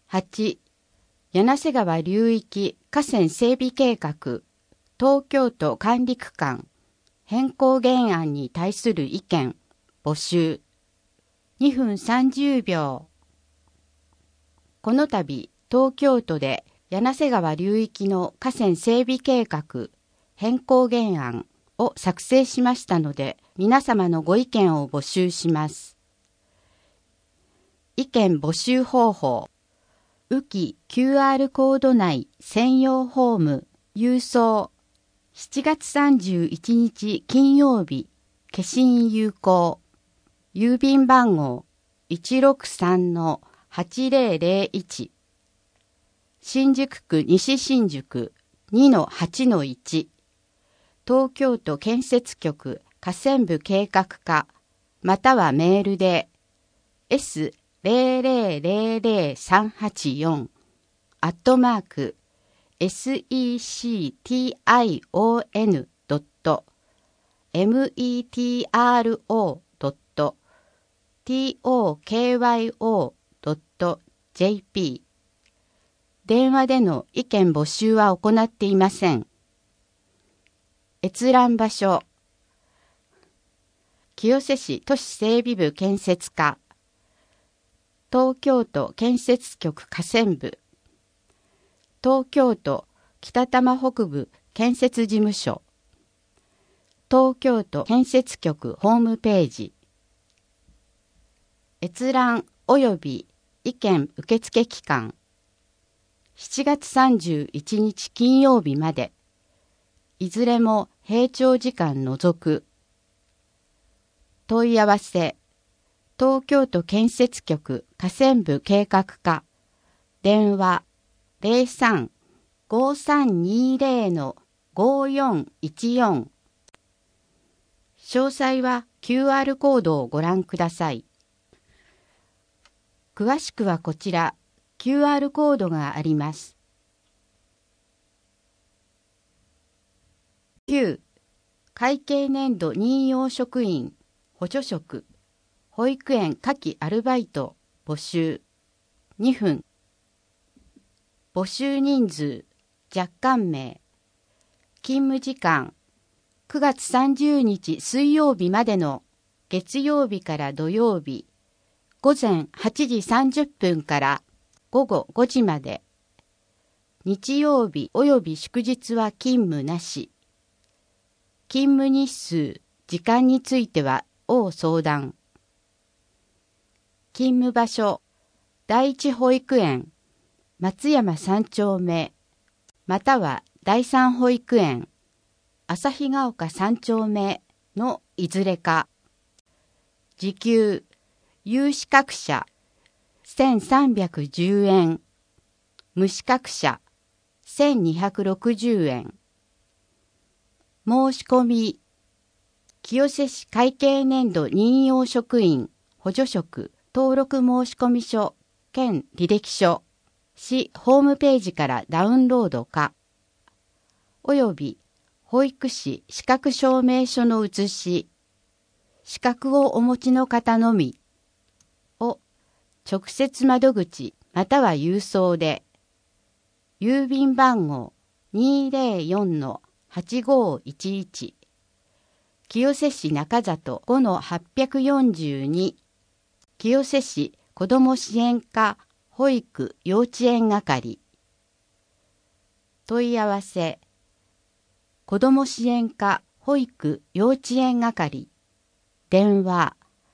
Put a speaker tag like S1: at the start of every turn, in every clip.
S1: 8、柳瀬川流域河川整備計画、東京都管理区間、変更原案に対する意見、募集。2分30秒。この度、東京都で柳瀬川流域の河川整備計画、変更原案を作成しましたので、皆様のご意見を募集します。意見募集方法。雨季 QR コード内専用ホーム、郵送。7月31日金曜日、消印有効。郵便番号 163-8001。新宿区西新宿 2-8-1。東京都建設局河川部計画課、またはメールで S000384 @secyon.metro.tokyo.jp。 電話での意見募集は行っていません。閲覧場所。清瀬市都市整備部建設課、東京都建設局河川部、東京都北多摩北部建設事務所、東京都建設局ホームページ。閲覧及び意見受付期間、7月31日金曜日まで、いずれも閉庁時間除く。問い合わせ、東京都建設局河川部計画課、電話03-5320-5414。詳細は QR コードをご覧ください。詳しくはこちら、QR コードがあります。9、会計年度任用職員、補助職、保育園夏季アルバイト、募集。2分。募集人数、若干名。勤務時間、9月30日水曜日までの月曜日から土曜日、午前8時30分から午後5時まで。日曜日及び祝日は勤務なし。勤務日数、時間については相談。勤務場所、第一保育園、松山3丁目、または第三保育園、旭ヶ丘3丁目のいずれか。時給、有資格者、1310円、無資格者、1260円。申し込み、清瀬市会計年度任用職員補助職登録申込書兼履歴書、市ホームページからダウンロードか、および保育士資格証明書の写し、資格をお持ちの方のみを直接窓口または郵送で、郵便番号 204-8511 清瀬市中里 5-842 清瀬市子ども支援課保育幼稚園係。問い合わせ、子ども支援課保育幼稚園係、電話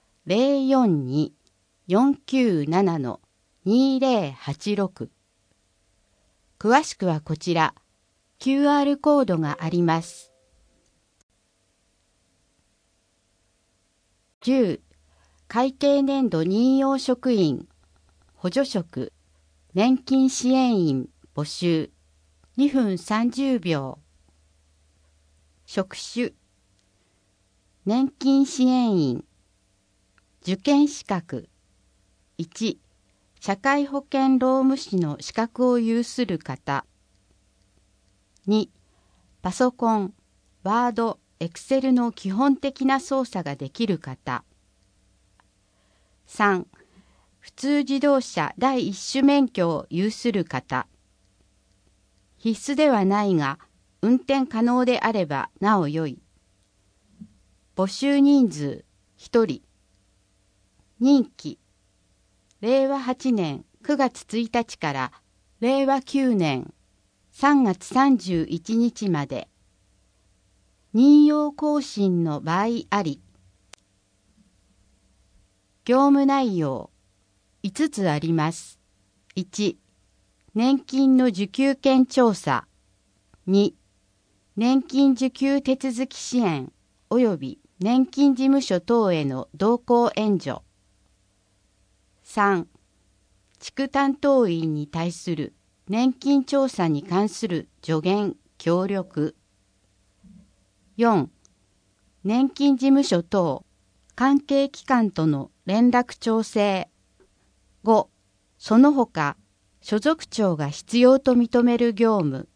S1: 042-497-2086。詳しくはこちら、QR コードがあります。10、会計年度任用職員、補助職、年金支援員募集。2分30秒。職種、年金支援員、受験資格、1、社会保険労務士の資格を有する方。2、パソコン、ワード、エクセルの基本的な操作ができる方。3、 普通自動車第一種免許を有する方。必須ではないが、運転可能であればなお良い。募集人数1人。任期令和8年9月1日から令和9年3月31日まで。任用更新の場合あり。業務内容5つあります。1、年金の受給権調査。2、年金受給手続き支援及び年金事務所等への同行援助。3、地区担当員に対する年金調査に関する助言・協力。4、年金事務所等関係機関との連絡調整。5、その他所属長が必要と認める業務。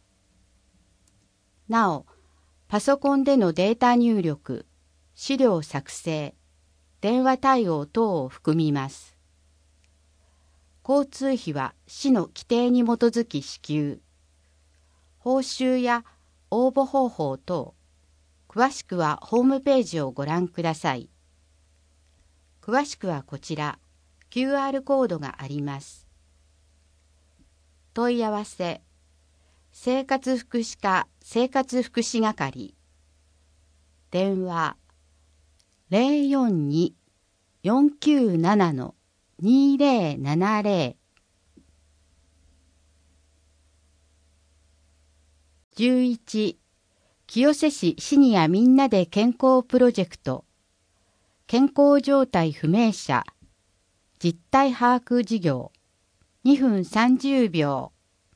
S1: なお、パソコンでのデータ入力、資料作成、電話対応等を含みます。交通費は市の規定に基づき支給。報酬や応募方法等、詳しくはホームページをご覧ください。詳しくはこちら、QR コードがあります。問い合わせ、生活福祉課生活福祉係。電話、042-497-2070。11、清瀬市シニアみんなで健康プロジェクト。健康状態不明者。実態把握事業。2分30秒。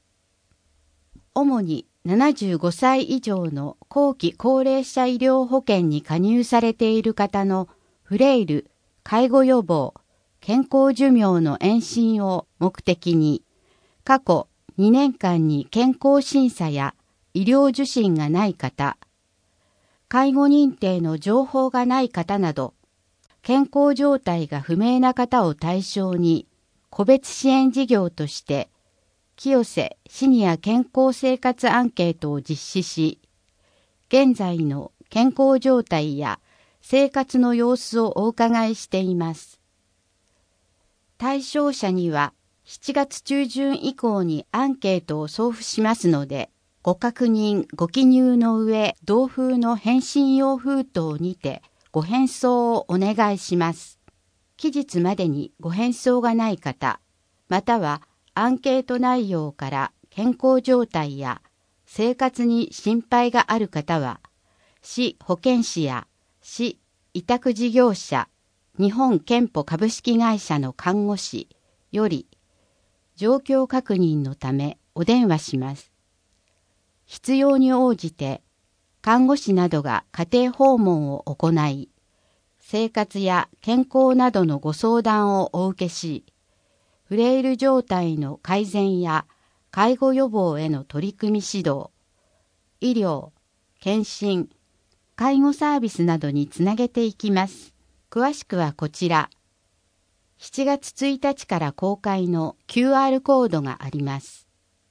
S1: 主に75歳以上の後期高齢者医療保険に加入されている方のフレイル、介護予防、健康寿命の延伸を目的に、過去2年間に健康審査や医療受診がない方、介護認定の情報がない方など、健康状態が不明な方を対象に、個別支援事業として、清瀬シニア健康生活アンケートを実施し、現在の健康状態や生活の様子をお伺いしています。対象者には7月中旬以降にアンケートを送付しますので、ご確認、ご記入の上、同封の返信用封筒にてご返送をお願いします。期日までにご返送がない方、またはアンケート内容から健康状態や生活に心配がある方は、市保健師や市委託事業者、日本健保株式会社の看護師より、状況確認のためお電話します。必要に応じて、看護師などが家庭訪問を行い、生活や健康などのご相談をお受けし、フレイル状態の改善や介護予防への取り組み指導、医療、検診、介護サービスなどにつなげていきます。詳しくはこちら、7月1日から公開の QR コードがあります。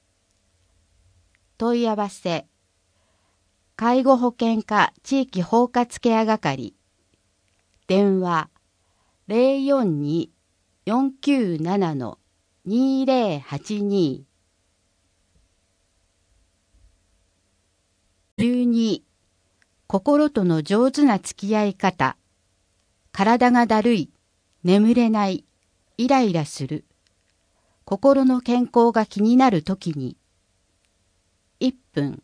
S1: 問い合わせ、介護保険課地域包括ケア係。電話、042-497-2082。12、心との上手な付き合い方。体がだるい、眠れない、イライラする。心の健康が気になるときに。1分。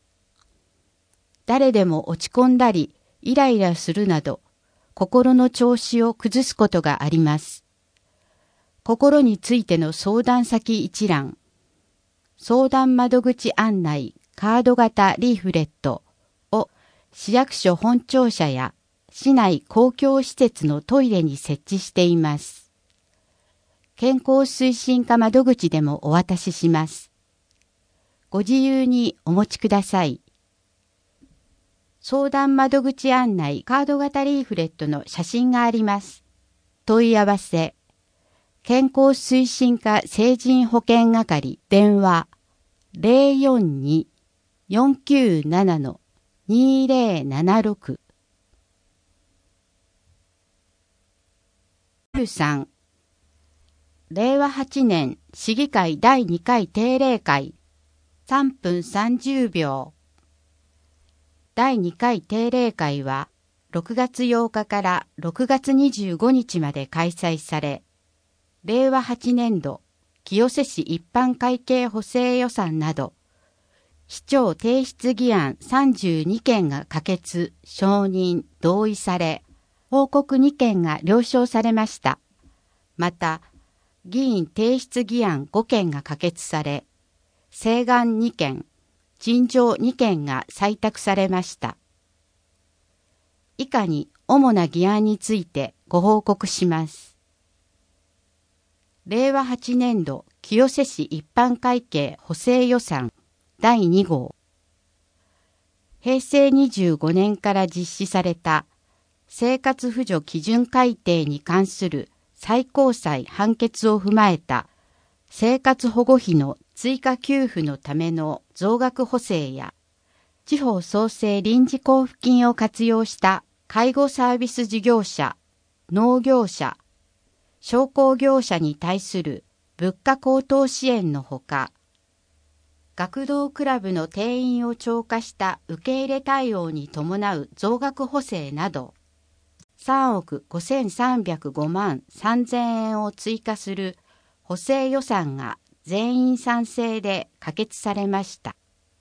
S1: 誰でも落ち込んだり、イライラするなど、心の調子を崩すことがあります。心についての相談先一覧、相談窓口案内カード型リーフレットを市役所本庁舎や市内公共施設のトイレに設置しています。健康推進課窓口でもお渡しします。ご自由にお持ちください。相談窓口案内カード型リーフレットの写真があります。問い合わせ、 健康推進課成人保険係電話042-497-2076 3. 令和8年市議会第2回定例会3分30秒第2回定例会は6月8日から6月25日まで開催され、令和8年度清瀬市一般会計補正予算など、市長提出議案32件が可決、承認、同意され、報告2件が了承されました。また、議員提出議案5件が可決され、請願2件、陳情2件が採択されました。以下に主な議案についてご報告します。令和8年度清瀬市一般会計補正予算第2号。平成25年から実施された生活扶助基準改定に関する最高裁判決を踏まえた生活保護費の追加給付のための増額補正や地方創生臨時交付金を活用した介護サービス事業者、農業者、商工業者に対する物価高騰支援のほか、学童クラブの定員を超過した受け入れ対応に伴う増額補正など、3億5305万3000円を追加する補正予算が全員賛成で可決されました。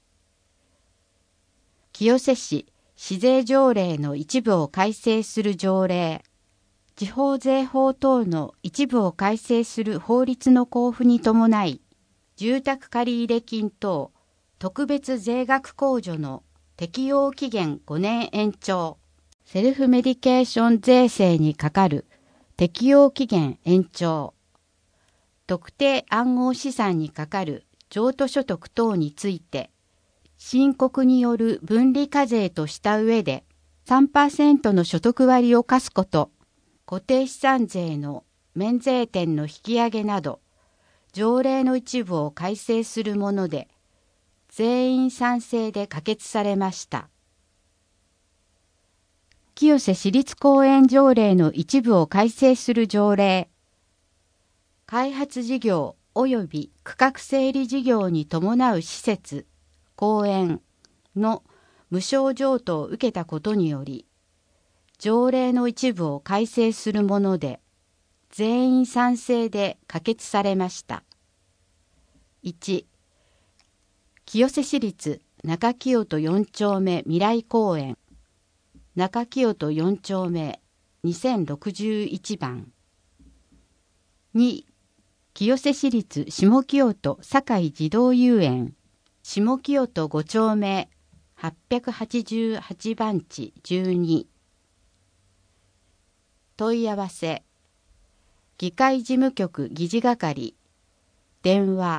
S1: 清瀬市市税条例の一部を改正する条例、地方税法等の一部を改正する法律の公布に伴い、住宅借入金等特別税額控除の適用期限5年延長、セルフメディケーション税制にかかる適用期限延長、特定暗号資産にかかる譲渡所得等について、申告による分離課税とした上で 3% の所得割を課すこと、固定資産税の免税点の引き上げなど、条例の一部を改正するもので、全員賛成で可決されました。清瀬市立公園条例の一部を改正する条例、開発事業及び区画整理事業に伴う施設、公園の無償譲渡を受けたことにより、条例の一部を改正するもので、全員賛成で可決されました。1、清瀬市立中清人4丁目未来公園、中清人4丁目2061番。2、清瀬市立下清人堺児童遊園、下清人5丁目888番地12。問い合わせ、議会事務局議事係、電話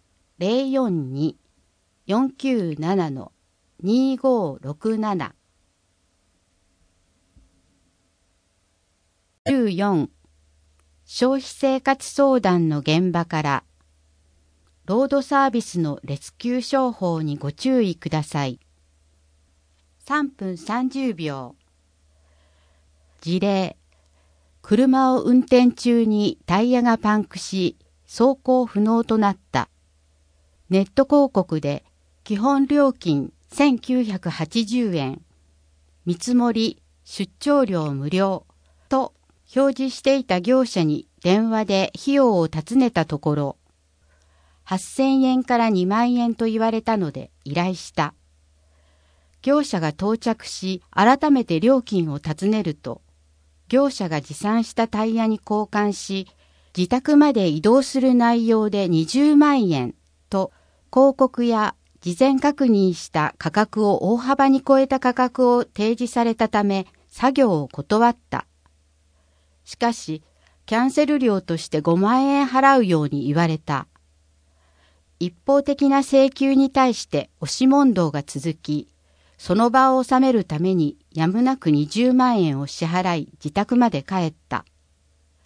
S1: 042-497-2567。14、消費生活相談の現場から、ロードサービスのレスキュー商法にご注意ください。3分30秒。事例、車を運転中にタイヤがパンクし、走行不能となった。ネット広告で基本料金1980円、見積もり出張料無料と表示していた業者に電話で費用を尋ねたところ、8000円から2万円と言われたので依頼した。業者が到着し、改めて料金を尋ねると、業者が持参したタイヤに交換し、自宅まで移動する内容で20万円と広告や事前確認した価格を大幅に超えた価格を提示されたため、作業を断った。しかし、キャンセル料として5万円払うように言われた。一方的な請求に対して押し問答が続き、その場を収めるためにやむなく20万円を支払い自宅まで帰った。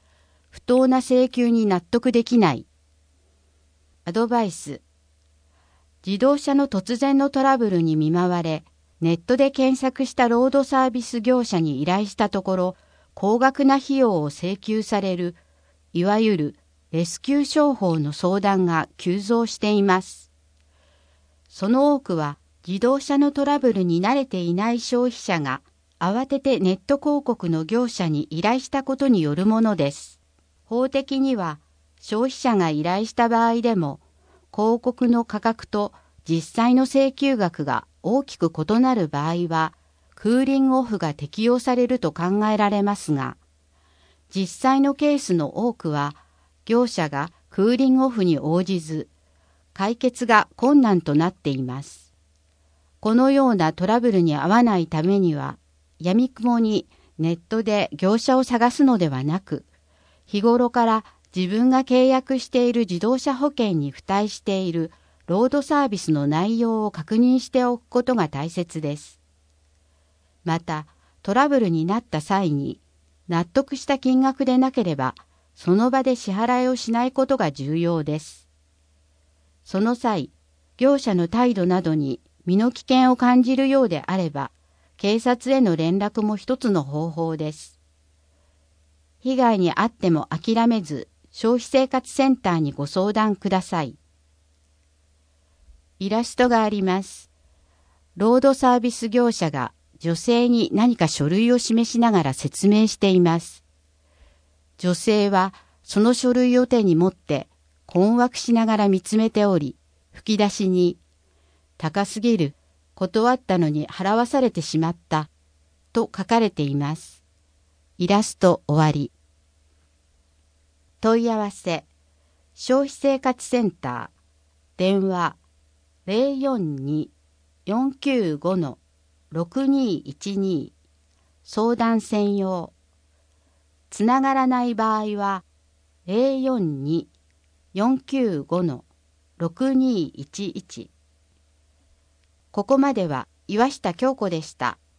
S1: 不当な請求に納得できない。アドバイス。自動車の突然のトラブルに見舞われ、ネットで検索したロードサービス業者に依頼したところ、高額な費用を請求される、いわゆるレスキュー商法の相談が急増しています。その多くは自動車のトラブルに慣れていない消費者が慌ててネット広告の業者に依頼したことによるものです。法的には消費者が依頼した場合でも広告の価格と実際の請求額が大きく異なる場合はクーリングオフが適用されると考えられますが、実際のケースの多くは業者がクーリングオフに応じず解決が困難となっています。このようなトラブルに遭わないためには闇雲にネットで業者を探すのではなく、日頃から自分が契約している自動車保険に付帯しているロードサービスの内容を確認しておくことが大切です。また、トラブルになった際に納得した金額でなければ、その場で支払いをしないことが重要です。その際、業者の態度などに身の危険を感じるようであれば、警察への連絡も一つの方法です。被害に遭っても諦めず、消費生活センターにご相談ください。イラストがあります。ロードサービス業者が女性に何か書類を示しながら説明しています。女性はその書類を手に持って困惑しながら見つめており、吹き出しに、高すぎる、断ったのに払わされてしまった、と書かれています。イラスト終わり。問い合わせ、消費生活センター、電話042-495-6212、相談専用。つながらない場合は、042-495-6211。ここまでは岩下京子でした。